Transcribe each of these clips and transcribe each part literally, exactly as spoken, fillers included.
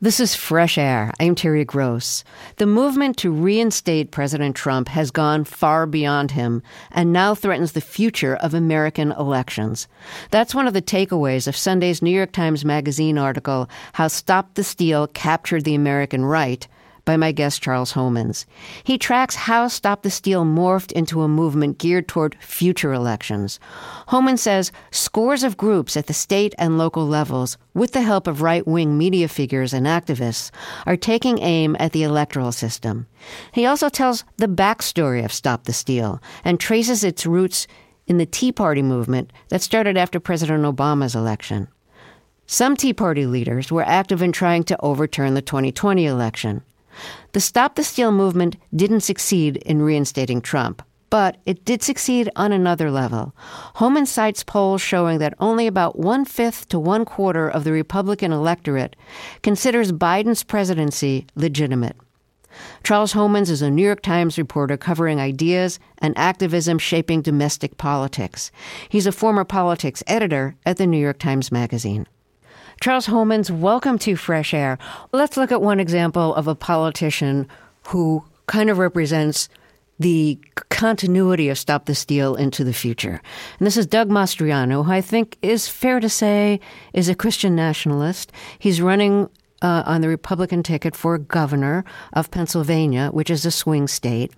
This is Fresh Air. I'm Terry Gross. The movement to reinstate President Trump has gone far beyond him and now threatens the future of American elections. That's one of the takeaways of Sunday's New York Times Magazine article, How Stop the Steal Captured the American Right, by my guest Charles Homans. He tracks how Stop the Steal morphed into a movement geared toward future elections. Homans says scores of groups at the state and local levels, with the help of right-wing media figures and activists, are taking aim at the electoral system. He also tells the backstory of Stop the Steal and traces its roots in the Tea Party movement that started after President Obama's election. Some Tea Party leaders were active in trying to overturn the twenty twenty election. The Stop the Steal movement didn't succeed in reinstating Trump, but it did succeed on another level. Homans cites polls showing that only about one-fifth to one-quarter of the Republican electorate considers Biden's presidency legitimate. Charles Homans is a New York Times reporter covering ideas and activism shaping domestic politics. He's a former politics editor at the New York Times Magazine. Charles Homans, welcome to Fresh Air. Let's look at one example of a politician who kind of represents the continuity of Stop the Steal into the future. And this is Doug Mastriano, who I think is fair to say is a Christian nationalist. He's running uh, on the Republican ticket for governor of Pennsylvania, which is a swing state.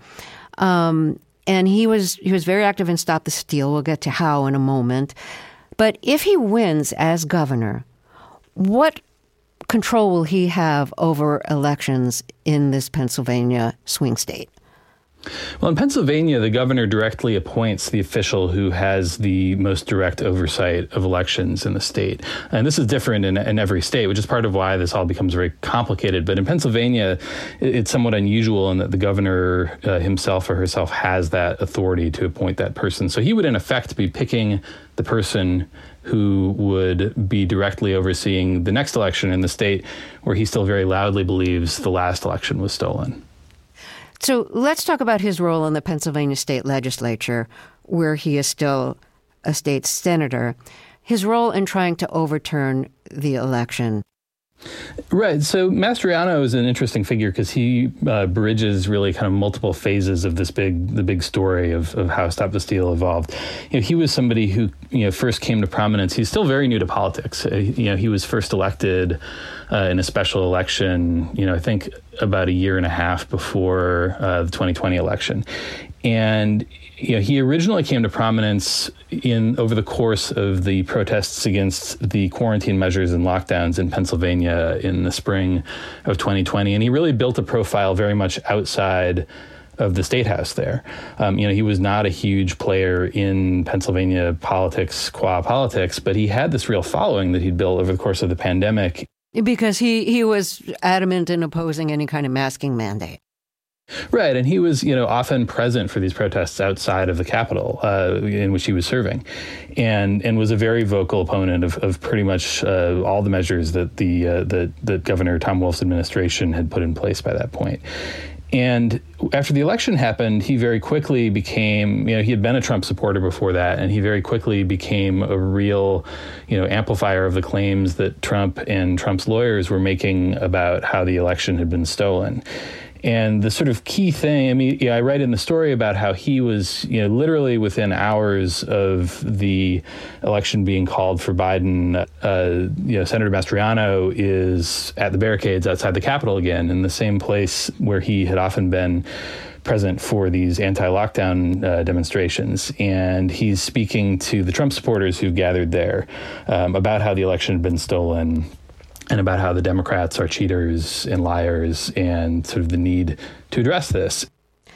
Um, and he was he was very active in Stop the Steal. We'll get to how in a moment. But if he wins as governor, what control will he have over elections in this Pennsylvania swing state? Well, in Pennsylvania, the governor directly appoints the official who has the most direct oversight of elections in the state. And this is different in, in every state, which is part of why this all becomes very complicated. But in Pennsylvania, it's somewhat unusual in that the governor uh, himself or herself has that authority to appoint that person. So he would, in effect, be picking the person who would be directly overseeing the next election in the state where he still very loudly believes the last election was stolen. So let's talk about his role in the Pennsylvania state legislature, where he is still a state senator, his role in trying to overturn the election. Right. So Mastriano is an interesting figure because he uh, bridges really kind of multiple phases of this big, the big story of, of how Stop the Steal evolved. You know, he was somebody who, you know, first came to prominence. He's still very new to politics. Uh, you know, he was first elected uh, in a special election, you know, I think about a year and a half before uh, the twenty twenty election. And you know, he originally came to prominence in over the course of the protests against the quarantine measures and lockdowns in Pennsylvania in the spring of twenty twenty. And he really built a profile very much outside of the state house there. Um, you know, he was not a huge player in Pennsylvania politics, qua politics, but he had this real following that he'd built over the course of the pandemic. Because he, he was adamant in opposing any kind of masking mandate. Right. And he was, you know, often present for these protests outside of the Capitol uh, in which he was serving and and was a very vocal opponent of, of pretty much uh, all the measures that the uh, that, that Governor Tom Wolf's administration had put in place by that point. And after the election happened, he very quickly became, you know, he had been a Trump supporter before that, and he very quickly became a real, you know, amplifier of the claims that Trump and Trump's lawyers were making about how the election had been stolen. And the sort of key thing, I mean, yeah, I write in the story about how he was, you know, literally within hours of the election being called for Biden, uh, you know, Senator Mastriano is at the barricades outside the Capitol again, in the same place where he had often been present for these anti-lockdown uh, demonstrations. And he's speaking to the Trump supporters who've gathered there um, about how the election had been stolen, and about how the Democrats are cheaters and liars and sort of the need to address this.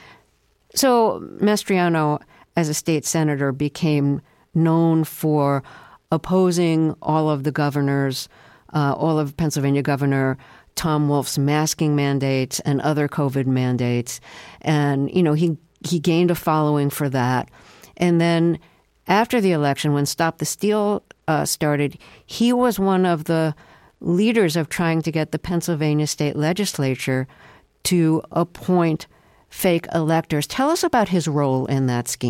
So Mastriano, as a state senator, became known for opposing all of the governors, uh, all of Pennsylvania Governor Tom Wolf's masking mandates and other COVID mandates. And, you know, he, he gained a following for that. And then after the election, when Stop the Steal uh, started, he was one of the leaders of trying to get the Pennsylvania state legislature to appoint fake electors. Tell us about his role in that scheme.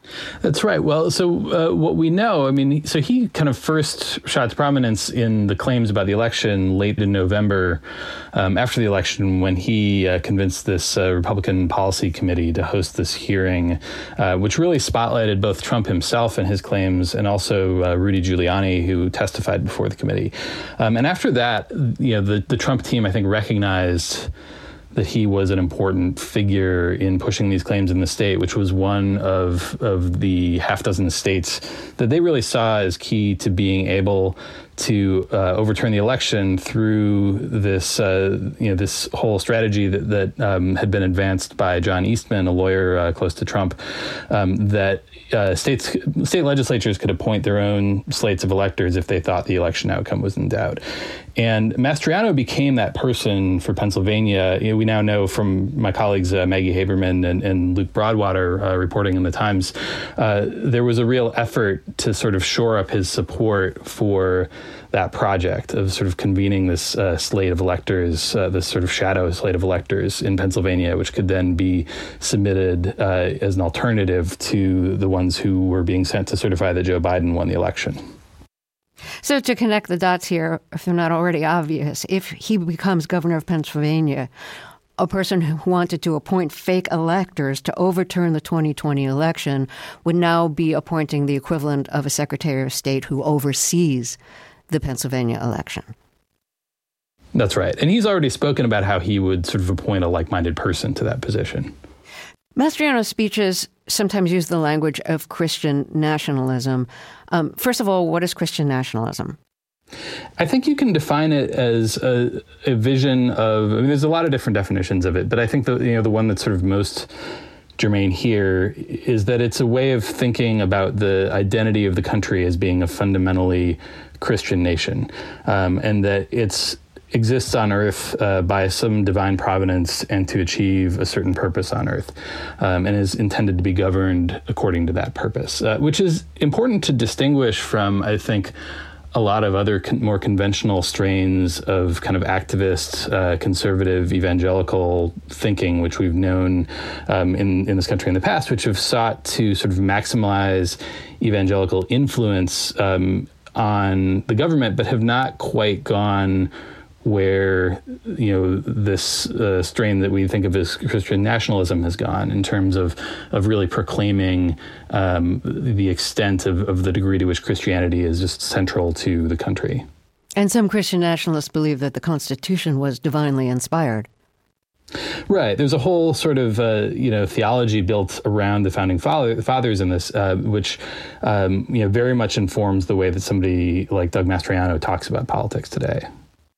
That's right. Well, so uh, what we know, I mean, so he kind of first shot to prominence in the claims about the election late in November, um, after the election, when he uh, convinced this uh, Republican Policy Committee to host this hearing, uh, which really spotlighted both Trump himself and his claims, and also uh, Rudy Giuliani, who testified before the committee. Um, and after that, you know, the, the Trump team, I think, recognized that he was an important figure in pushing these claims in the state, which was one of of the half dozen states that they really saw as key to being able to uh, overturn the election through this, uh, you know, this whole strategy that that um, had been advanced by John Eastman, a lawyer uh, close to Trump, um, that uh, states state legislatures could appoint their own slates of electors if they thought the election outcome was in doubt. And Mastriano became that person for Pennsylvania. You know, we now know from my colleagues uh, Maggie Haberman and, and Luke Broadwater uh, reporting in the Times, uh, there was a real effort to sort of shore up his support for that project of sort of convening this uh, slate of electors, uh, this sort of shadow slate of electors in Pennsylvania, which could then be submitted uh, as an alternative to the ones who were being sent to certify that Joe Biden won the election. So to connect the dots here, if they're not already obvious, if he becomes governor of Pennsylvania, a person who wanted to appoint fake electors to overturn the twenty twenty election would now be appointing the equivalent of a Secretary of State who oversees the Pennsylvania election. That's right. And he's already spoken about how he would sort of appoint a like-minded person to that position. Mastriano's speeches sometimes use the language of Christian nationalism. Um, first of all, what is Christian nationalism? I think you can define it as a, a vision of, I mean, there's a lot of different definitions of it, but I think the, you know, the one that's sort of most germane here is that it's a way of thinking about the identity of the country as being a fundamentally Christian nation, um, and that it's exists on earth uh, by some divine providence and to achieve a certain purpose on earth, um, and is intended to be governed according to that purpose, uh, which is important to distinguish from, I think, a lot of other con- more conventional strains of kind of activist, uh, conservative, evangelical thinking, which we've known um, in, in this country in the past, which have sought to sort of maximize evangelical influence um, on the government, but have not quite gone where, you know, this uh, strain that we think of as Christian nationalism has gone, in terms of of really proclaiming um, the extent of, of the degree to which Christianity is just central to the country. And some Christian nationalists believe that the Constitution was divinely inspired. Right. There's a whole sort of, uh, you know, theology built around the founding father, fathers in this, uh, which, um, you know, very much informs the way that somebody like Doug Mastriano talks about politics today.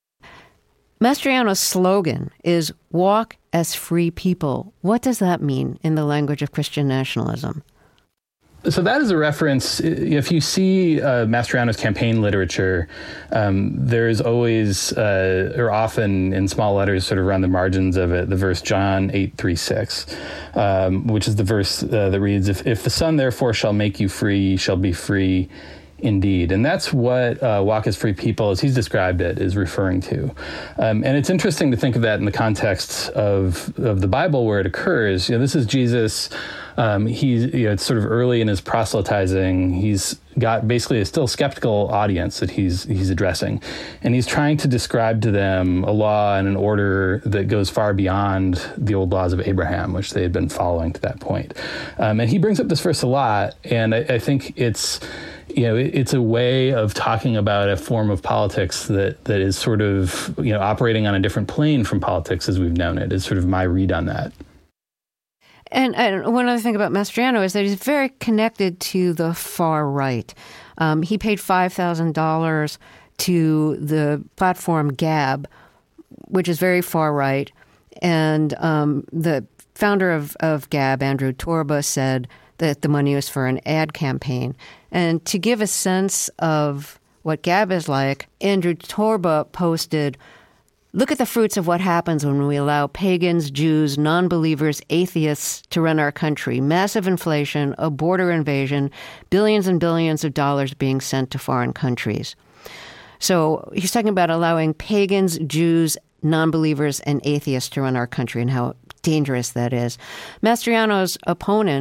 Mastriano's slogan is "Walk as free people." What does that mean in the language of Christian nationalism? So that is a reference. If you see uh, Mastriano's campaign literature, um, there is always, uh, or often in small letters sort of around the margins of it, the verse John eight three six, um, which is the verse uh, that reads, if, if the Son therefore shall make you free, ye shall be free indeed. And that's what uh, Walk as Free People, as he's described it, is referring to. Um, and it's interesting to think of that in the context of, of the Bible where it occurs. You know, this is Jesus. Um, he's, you know, it's sort of early in his proselytizing. He's got basically a still skeptical audience that he's he's addressing. And he's trying to describe to them a law and an order that goes far beyond the old laws of Abraham, which they had been following to that point. Um, and he brings up this verse a lot. And I, I think it's, you know, it, it's a way of talking about a form of politics that that is sort of, you know, operating on a different plane from politics as we've known it, is sort of my read on that. And, and one other thing about Mastriano is that he's very connected to the far right. Um, he paid five thousand dollars to the platform Gab, which is very far right. And um, the founder of, of Gab, Andrew Torba, said that the money was for an ad campaign. And to give a sense of what Gab is like, Andrew Torba posted, "Look at the fruits of what happens when we allow pagans, Jews, non-believers, atheists to run our country. Massive inflation, a border invasion, billions and billions of dollars being sent to foreign countries." So he's talking about allowing pagans, Jews, non-believers, and atheists to run our country and how dangerous that is. Mastriano's opponent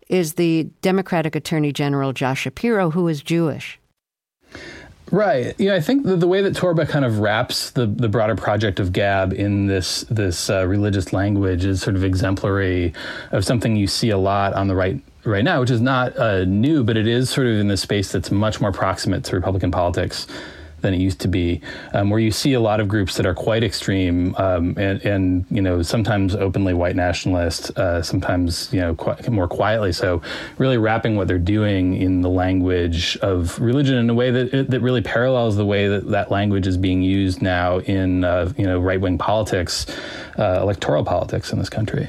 is the Democratic Attorney General Josh Shapiro, who is Jewish. Right. Yeah, I think the, the way that Torba kind of wraps the, the broader project of Gab in this this uh, religious language is sort of exemplary of something you see a lot on the right right now, which is not uh, new, but it is sort of in the space that's much more proximate to Republican politics than it used to be, um, where you see a lot of groups that are quite extreme um, and, and, you know, sometimes openly white nationalist, uh, sometimes, you know, qu- more quietly so, really wrapping what they're doing in the language of religion in a way that that really parallels the way that that language is being used now in, uh, you know, right-wing politics, uh, electoral politics in this country.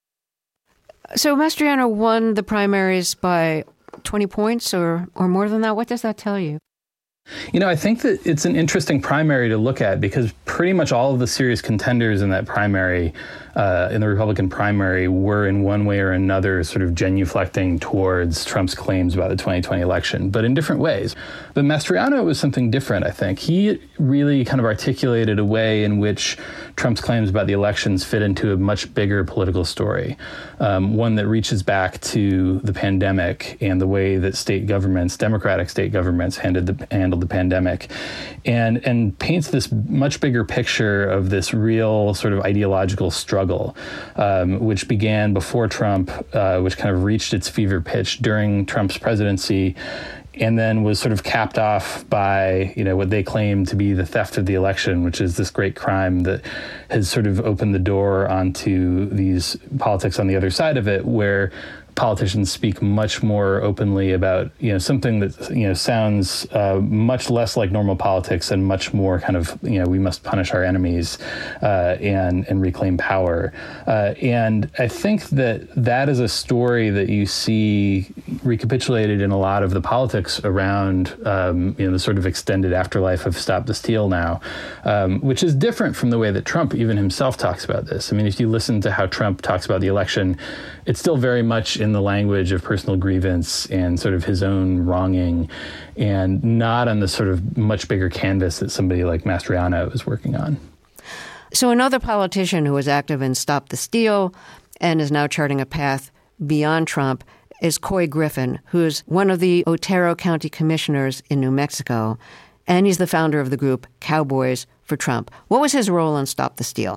So Mastriano won the primaries by twenty points or, or more than that. What does that tell you? You know, I think that it's an interesting primary to look at because pretty much all of the serious contenders in that primary, uh, in the Republican primary, were in one way or another sort of genuflecting towards Trump's claims about the twenty twenty election, but in different ways. But Mastriano was something different, I think. He really kind of articulated a way in which Trump's claims about the elections fit into a much bigger political story, um, one that reaches back to the pandemic and the way that state governments, Democratic state governments, handled the, handled the pandemic, and and paints this much bigger picture of this real sort of ideological struggle, um, which began before Trump, uh, which kind of reached its fever pitch during Trump's presidency, and then was sort of capped off by, you know, what they claim to be the theft of the election, which is this great crime that has sort of opened the door onto these politics on the other side of it, where politicians speak much more openly about, you know, something that, you know, sounds uh, much less like normal politics and much more kind of, you know, we must punish our enemies uh, and and reclaim power. Uh, and I think that that is a story that you see recapitulated in a lot of the politics around, um, you know, the sort of extended afterlife of Stop the Steal now, um, which is different from the way that Trump even himself talks about this. I mean, if you listen to how Trump talks about the election, it's still very much in the language of personal grievance and sort of his own wronging, and not on the sort of much bigger canvas that somebody like Mastriano is working on. So another politician who was active in Stop the Steal and is now charting a path beyond Trump is Couy Griffin, who's one of the Otero County commissioners in New Mexico, and he's the founder of the group Cowboys for Trump. What was his role in Stop the Steal?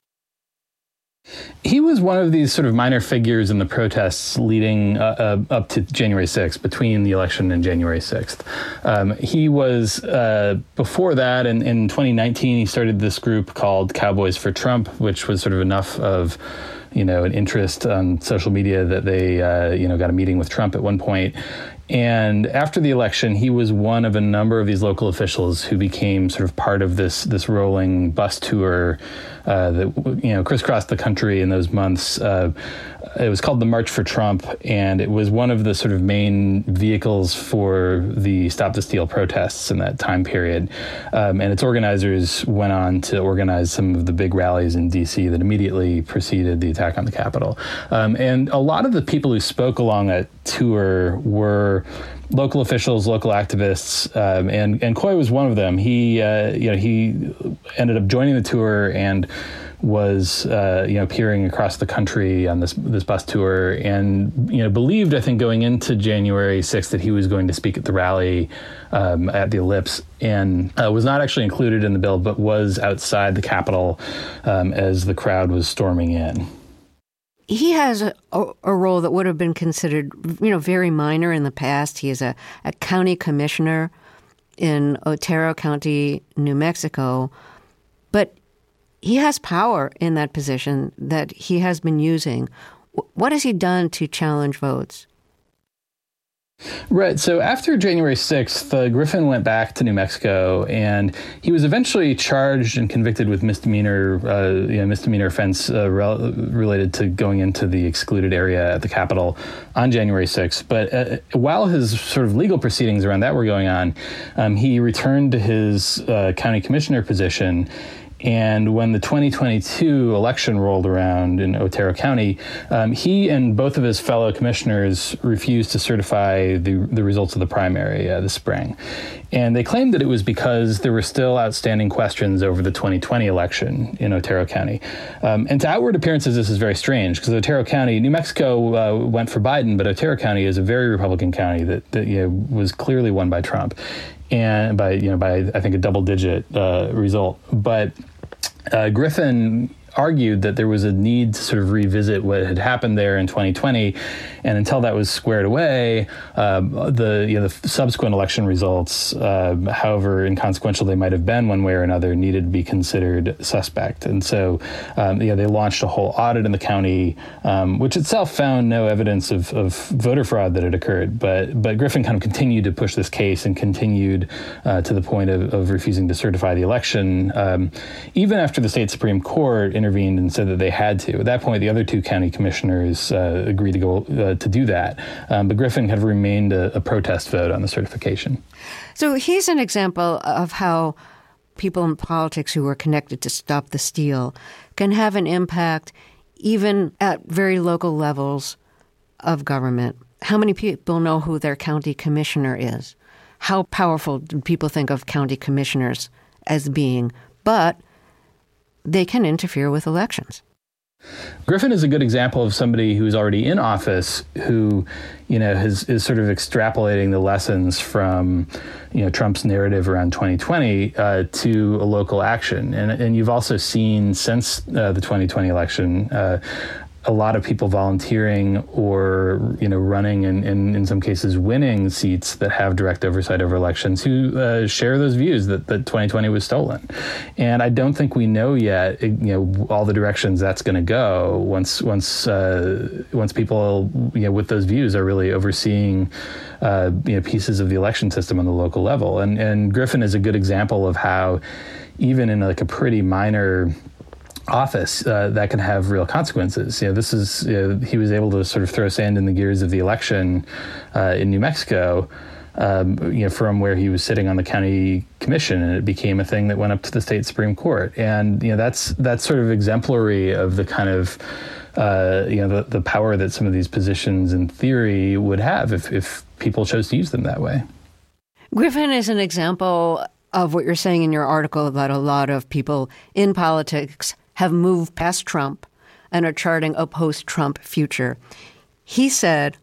He was one of these sort of minor figures in the protests leading uh, uh, up to January sixth, between the election and January sixth. Um, he was, uh, before that, in, in twenty nineteen, he started this group called Cowboys for Trump, which was sort of enough of, you know, an interest on social media that they, uh, you know, got a meeting with Trump at one point. And after the election, he was one of a number of these local officials who became sort of part of this this rolling bus tour uh, that, you know, crisscrossed the country in those months. Uh, it was called the March for Trump, and it was one of the sort of main vehicles for the Stop the Steal protests in that time period. Um, and its organizers went on to organize some of the big rallies in D C that immediately preceded the attack on the Capitol. Um, and a lot of the people who spoke along that tour were local officials, local activists, um, and and Couy was one of them. He, uh, you know, he ended up joining the tour and was, uh, you know, appearing across the country on this this bus tour, and, you know, believed, I think, going into January sixth that he was going to speak at the rally um, at the Ellipse, and uh, was not actually included in the bill, but was outside the Capitol um, as the crowd was storming in. He has a, a role that would have been considered, you know, very minor in the past. He is a, a county commissioner in Otero County, New Mexico, but he has power in that position that he has been using. What has he done to challenge votes? Right. So after January sixth, uh, Griffin went back to New Mexico, and he was eventually charged and convicted with misdemeanor, uh, you know, misdemeanor offense uh, rel- related to going into the excluded area at the Capitol on January sixth. But uh, while his sort of legal proceedings around that were going on, um, he returned to his uh, county commissioner position. And when the twenty twenty-two election rolled around in Otero County, um, he and both of his fellow commissioners refused to certify the, the results of the primary uh, this spring. And they claimed that it was because there were still outstanding questions over the twenty twenty election in Otero County. Um, and to outward appearances, this is very strange because Otero County, New Mexico uh, went for Biden, but Otero County is a very Republican county that, that you know, was clearly won by Trump, and by you know by I think a double-digit uh, result. But uh, Griffin argued that there was a need to sort of revisit what had happened there in twenty twenty, and until that was squared away, um, the you know the subsequent election results, uh, however inconsequential they might have been one way or another, needed to be considered suspect. And so, um, you know, they launched a whole audit in the county, um, which itself found no evidence of, of voter fraud that had occurred. But but Griffin kind of continued to push this case and continued uh, to the point of, of refusing to certify the election, um, even after the state Supreme Court intervened and said that they had to. At that point, the other two county commissioners uh, agreed to go uh, to do that. Um, but Griffin kind of remained a, a protest vote on the certification. So he's an example of how people in politics who are connected to Stop the Steal can have an impact even at very local levels of government. How many people know who their county commissioner is? How powerful do people think of county commissioners as being? But they can interfere with elections. Griffin is a good example of somebody who's already in office who, you know, has, is sort of extrapolating the lessons from, you know, Trump's narrative around twenty twenty uh, to a local action. And, and you've also seen since uh, the twenty twenty election, uh, a lot of people volunteering or, you know, running and, and in some cases winning seats that have direct oversight over elections who uh, share those views that, that twenty twenty was stolen. And I don't think we know yet, you know, all the directions that's going to go once once uh, once people, you know, with those views are really overseeing, uh, you know, pieces of the election system on the local level. And and Griffin is a good example of how even in like a pretty minor office, uh, that can have real consequences. You know, this is, you know, he was able to sort of throw sand in the gears of the election uh, in New Mexico, um, you know, from where he was sitting on the county commission, and it became a thing that went up to the state Supreme Court. And, you know, that's, that's sort of exemplary of the kind of, uh, you know, the, the power that some of these positions in theory would have if, if people chose to use them that way. Griffin is an example of what you're saying in your article about a lot of people in politics have moved past Trump and are charting a post-Trump future. He said,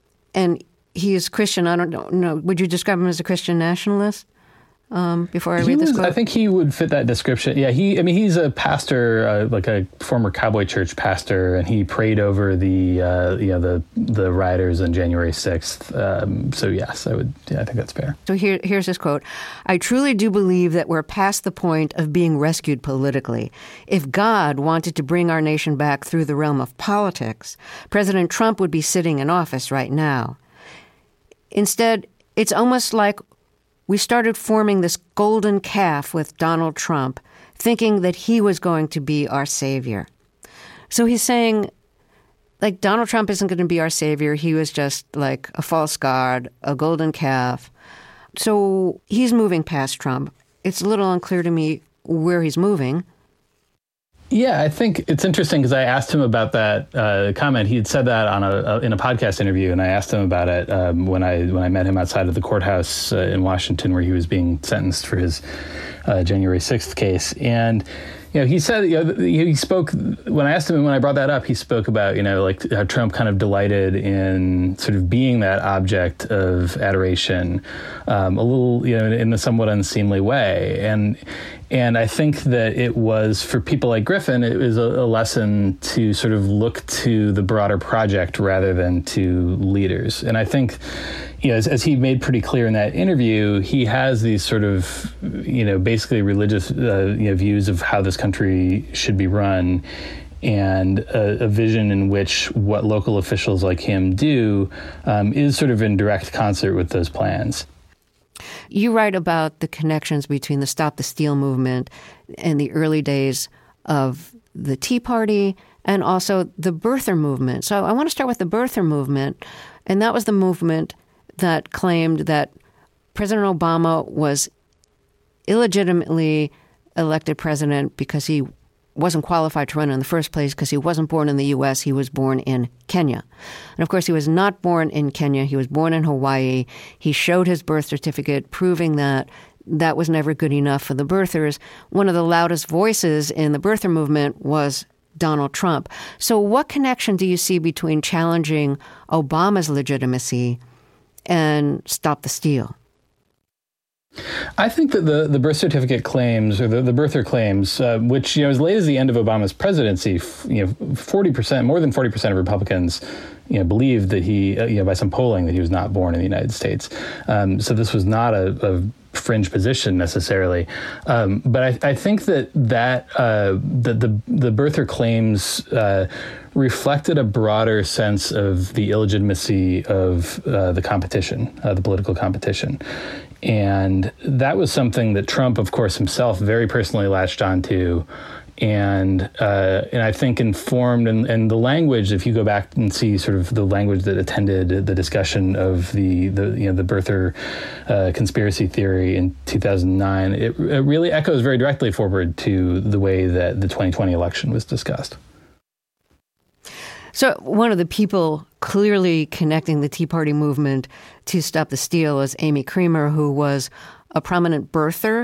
and he is Christian, I don't know, would you describe him as a Christian nationalist? Um, before I he read this was, quote? I think he would fit that description. Yeah, he. I mean, he's a pastor, uh, like a former Cowboy Church pastor, and he prayed over the, uh, you know, the the rioters on January sixth. Um, so yes, I would. Yeah, I think that's fair. So here, here's his quote: "I truly do believe that we're past the point of being rescued politically. If God wanted to bring our nation back through the realm of politics, President Trump would be sitting in office right now. Instead, it's almost like we started forming this golden calf with Donald Trump, thinking that he was going to be our savior." So he's saying, like, Donald Trump isn't going to be our savior. He was just like a false god, a golden calf. So he's moving past Trump. It's a little unclear to me where he's moving. Yeah, I think it's interesting because I asked him about that uh, comment. He had said that on a, a in a podcast interview, and I asked him about it um, when I when I met him outside of the courthouse uh, in Washington, where he was being sentenced for his uh, January sixth case. And you know, he said, you know, he spoke when I asked him when I brought that up. He spoke about, you know, like how Trump kind of delighted in sort of being that object of adoration, um, a little, you know, in a somewhat unseemly way, and. And I think that it was, for people like Griffin, it was a, a lesson to sort of look to the broader project rather than to leaders. And I think, you know, as, as he made pretty clear in that interview, he has these sort of, you know, basically religious uh, you know, views of how this country should be run, and a, a vision in which what local officials like him do um, is sort of in direct concert with those plans. You write about the connections between the Stop the Steal movement and the early days of the Tea Party and also the birther movement. So I want to start with the birther movement, and that was the movement that claimed that President Obama was illegitimately elected president because he wasn't qualified to run in the first place because he wasn't born in the U S, he was born in Kenya. And of course, he was not born in Kenya, he was born in Hawaii. He showed his birth certificate, proving that that was never good enough for the birthers. One of the loudest voices in the birther movement was Donald Trump. So what connection do you see between challenging Obama's legitimacy and Stop the Steal? I think that the, the birth certificate claims, or the, the birther claims, uh, which, you know, as late as the end of Obama's presidency, f- you know, forty percent, more than forty percent of Republicans, you know, believed that he, uh, you know, by some polling, that he was not born in the United States. Um, so this was not a, a fringe position necessarily. Um, but I, I think that that, uh, that the, the birther claims uh, reflected a broader sense of the illegitimacy of uh, the competition, uh, the political competition. And that was something that Trump, of course, himself very personally latched onto, and uh, and I think informed, and, and the language, if you go back and see sort of the language that attended the discussion of the, the you know, the birther uh, conspiracy theory in two thousand nine, it, it really echoes very directly forward to the way that the twenty twenty election was discussed. So one of the people clearly connecting the Tea Party movement to Stop the Steal is Amy Creamer, who was a prominent birther.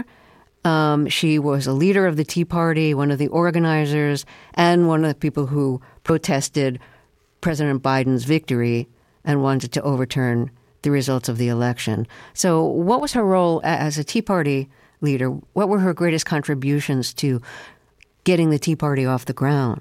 Um, she was a leader of the Tea Party, one of the organizers, and one of the people who protested President Biden's victory and wanted to overturn the results of the election. So what was her role as a Tea Party leader? What were her greatest contributions to getting the Tea Party off the ground?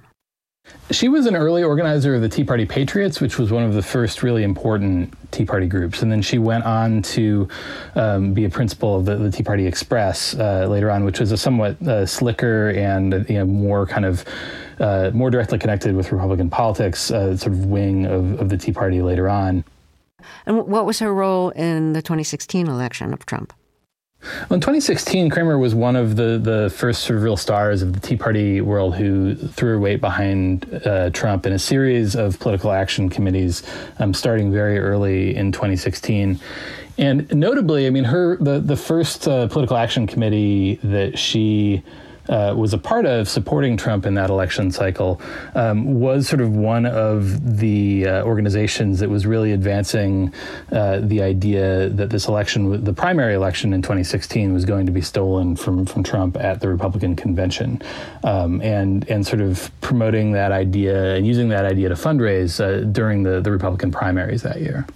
She was an early organizer of the Tea Party Patriots, which was one of the first really important Tea Party groups. And then she went on to um, be a principal of the, the Tea Party Express uh, later on, which was a somewhat uh, slicker and you know, more kind of uh, more directly connected with Republican politics, uh, sort of wing of, of the Tea Party later on. And what was her role in the twenty sixteen election of Trump? Well, in twenty sixteen, Creamer was one of the, the first sort of real stars of the Tea Party world who threw her weight behind uh, Trump in a series of political action committees, um, starting very early in twenty sixteen. And notably, I mean, her the, the first uh, political action committee that she Uh, was a part of supporting Trump in that election cycle um, was sort of one of the uh, organizations that was really advancing uh, the idea that this election, the primary election in twenty sixteen, was going to be stolen from from Trump at the Republican convention, um, and and sort of promoting that idea and using that idea to fundraise uh, during the, the Republican primaries that year.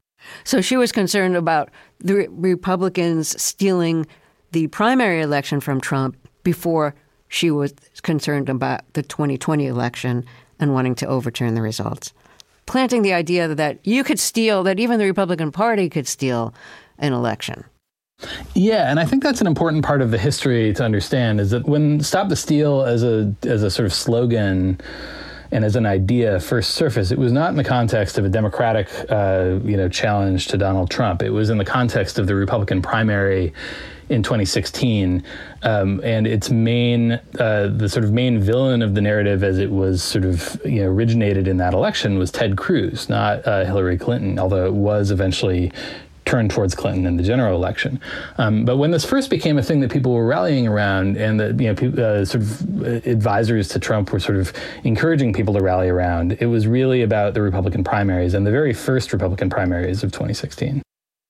So she was concerned about the Republicans stealing the primary election from Trump before she was concerned about the twenty twenty election and wanting to overturn the results. Planting the idea that you could steal, that even the Republican Party could steal an election. Yeah, and I think that's an important part of the history to understand, is that when Stop the Steal as a as a sort of slogan and as an idea first surfaced, it was not in the context of a Democratic, uh, you know, challenge to Donald Trump. It was in the context of the Republican primary in twenty sixteen, um, and its main, uh, the sort of main villain of the narrative as it was sort of, you know, originated in that election was Ted Cruz, not uh, Hillary Clinton, although it was eventually turned towards Clinton in the general election. Um, but when this first became a thing that people were rallying around, and that, you know, people, uh, sort of advisors to Trump were sort of encouraging people to rally around, it was really about the Republican primaries and the very first Republican primaries of twenty sixteen.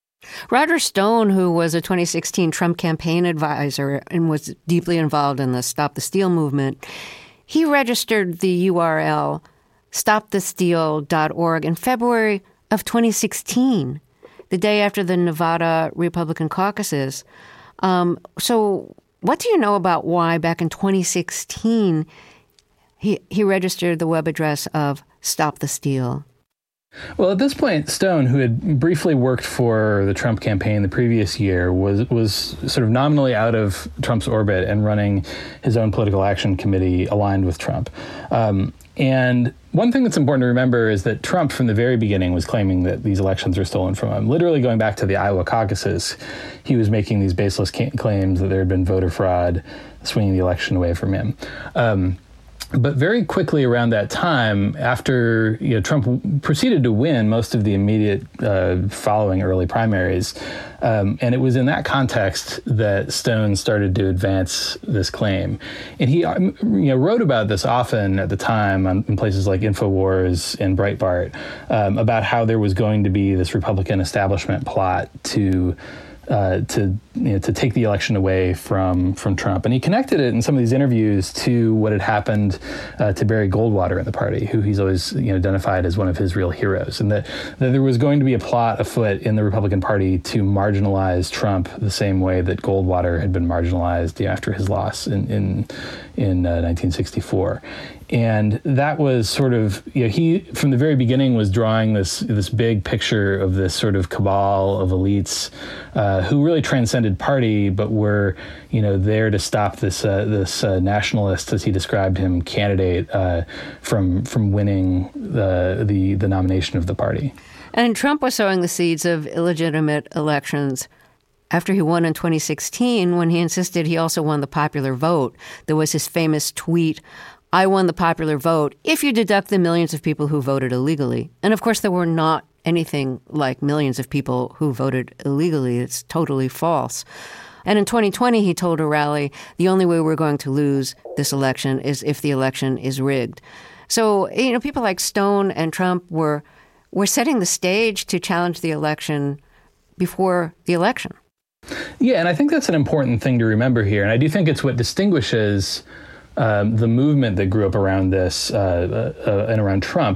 Roger Stone, who was a twenty sixteen Trump campaign advisor and was deeply involved in the Stop the Steal movement, he registered the U R L stop the steal dot org in February of twenty sixteen, the day after the Nevada Republican caucuses. Um, so what do you know about why back in twenty sixteen he, he registered the web address of Stop the Steal? Well, at this point, Stone, who had briefly worked for the Trump campaign the previous year, was was sort of nominally out of Trump's orbit and running his own political action committee aligned with Trump. Um, and one thing that's important to remember is that Trump, from the very beginning, was claiming that these elections were stolen from him. Literally going back to the Iowa caucuses, he was making these baseless ca- claims that there had been voter fraud, swinging the election away from him. Um, But very quickly around that time, after you know, Trump proceeded to win most of the immediate uh, following early primaries, um, and it was in that context that Stone started to advance this claim. And he you know, wrote about this often at the time on, in places like InfoWars and Breitbart um, about how there was going to be this Republican establishment plot to Uh, to you know, to take the election away from from Trump. And he connected it in some of these interviews to what had happened uh, to Barry Goldwater in the party, who he's always you know, identified as one of his real heroes, and that, that there was going to be a plot afoot in the Republican Party to marginalize Trump the same way that Goldwater had been marginalized you know, after his loss in in, in uh, nineteen sixty-four. And that was sort of, you know, he, from the very beginning, was drawing this this big picture of this sort of cabal of elites uh, who really transcended party, but were, you know, there to stop this uh, this uh, nationalist, as he described him, candidate uh, from from winning the, the the nomination of the party. And Trump was sowing the seeds of illegitimate elections. After he won in twenty sixteen, when he insisted he also won the popular vote, there was his famous tweet, "I won the popular vote if you deduct the millions of people who voted illegally." And of course, there were not anything like millions of people who voted illegally. It's totally false. And in twenty twenty, he told a rally, the only way we're going to lose this election is if the election is rigged. So, you know, people like Stone and Trump were were setting the stage to challenge the election before the election. Yeah, and I think that's an important thing to remember here. And I do think it's what distinguishes Um, the movement that grew up around this uh, uh, and around Trump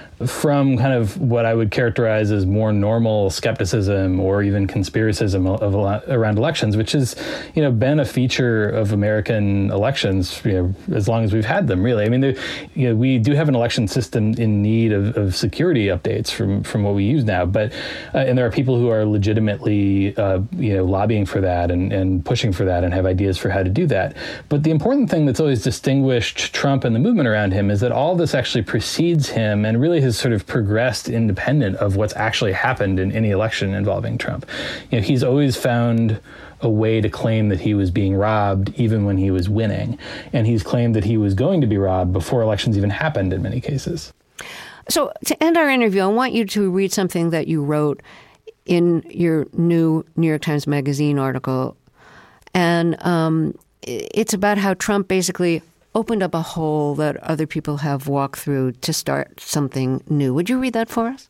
from kind of what I would characterize as more normal skepticism or even conspiracism of, of around elections, which has, you know, been a feature of American elections, you know, as long as we've had them, really. I mean, you know, we do have an election system in need of, of security updates from, from what we use now, but, uh, and there are people who are legitimately, uh, you know, lobbying for that and, and pushing for that and have ideas for how to do that. But the important thing that's always distinguished Trump and the movement around him is that all this actually precedes him and really has sort of progressed independent of what's actually happened in any election involving Trump. You know, he's always found a way to claim that he was being robbed even when he was winning. And he's claimed that he was going to be robbed before elections even happened in many cases. So to end our interview, I want you to read something that you wrote in your new New York Times Magazine article. And um, it's about how Trump basically opened up a hole that other people have walked through to start something new. Would you read that for us?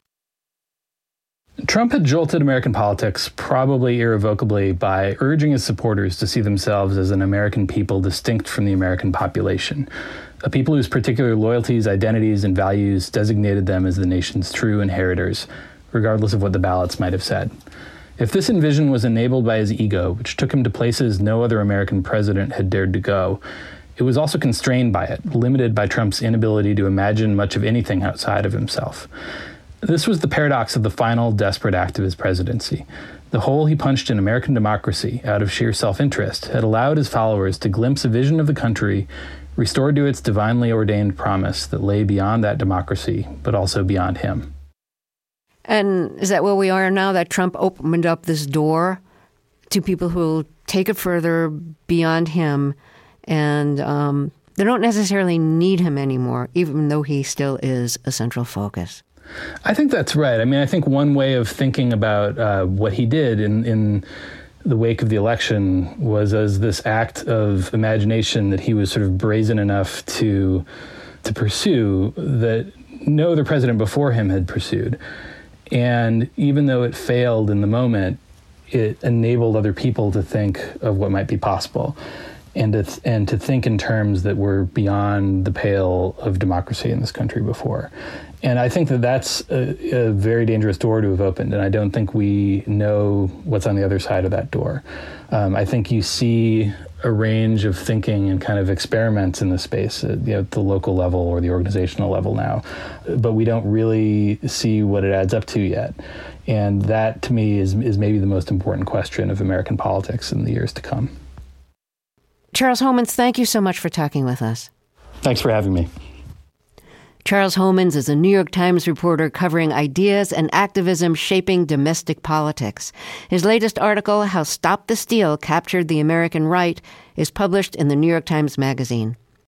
Trump had jolted American politics, probably irrevocably, by urging his supporters to see themselves as an American people distinct from the American population, a people whose particular loyalties, identities, and values designated them as the nation's true inheritors, regardless of what the ballots might have said. If this envision was enabled by his ego, which took him to places no other American president had dared to go, it was also constrained by it, limited by Trump's inability to imagine much of anything outside of himself. This was the paradox of the final desperate act of his presidency. The hole he punched in American democracy out of sheer self-interest had allowed his followers to glimpse a vision of the country restored to its divinely ordained promise that lay beyond that democracy, but also beyond him. And is that where we are now, that Trump opened up this door to people who will take it further beyond him? And um, they don't necessarily need him anymore, even though he still is a central focus. I think that's right. I mean, I think one way of thinking about uh, what he did in, in the wake of the election was as this act of imagination that he was sort of brazen enough to to pursue that no other president before him had pursued. And even though it failed in the moment, it enabled other people to think of what might be possible. And to, th- and to think in terms that were beyond the pale of democracy in this country before. And I think that that's a, a very dangerous door to have opened, and I don't think we know what's on the other side of that door. Um, I think you see a range of thinking and kind of experiments in the space at, you know, at the local level or the organizational level now, but we don't really see what it adds up to yet. And that, to me, is is maybe the most important question of American politics in the years to come. Charles Homans, thank you so much for talking with us. Thanks for having me. Charles Homans is a New York Times reporter covering ideas and activism shaping domestic politics. His latest article, How Stop the Steal Captured the American Right, is published in the New York Times Magazine.